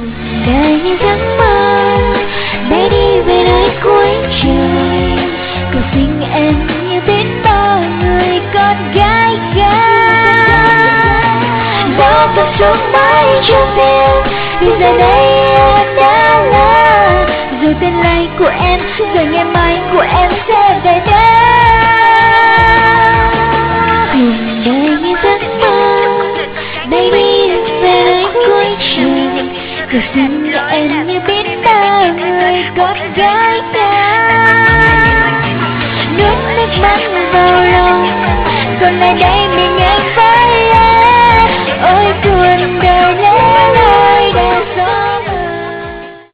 đời như giấc mơ, bay đi về nơi cuối trời. Cầu xin em như biết bao người con gái khác. Dẫu tập trung mãi chưa tiền, vì giờ đây em đã là. Rồi tương lai của em, rồi ngày mai của em sẽ về đây. Cuộc đời như giấc mơ, bay đi về nơi cuối trời. Cầu xin em như biết bao người con gái khác. Nuốt nước mắt vào lòng, còn lại đây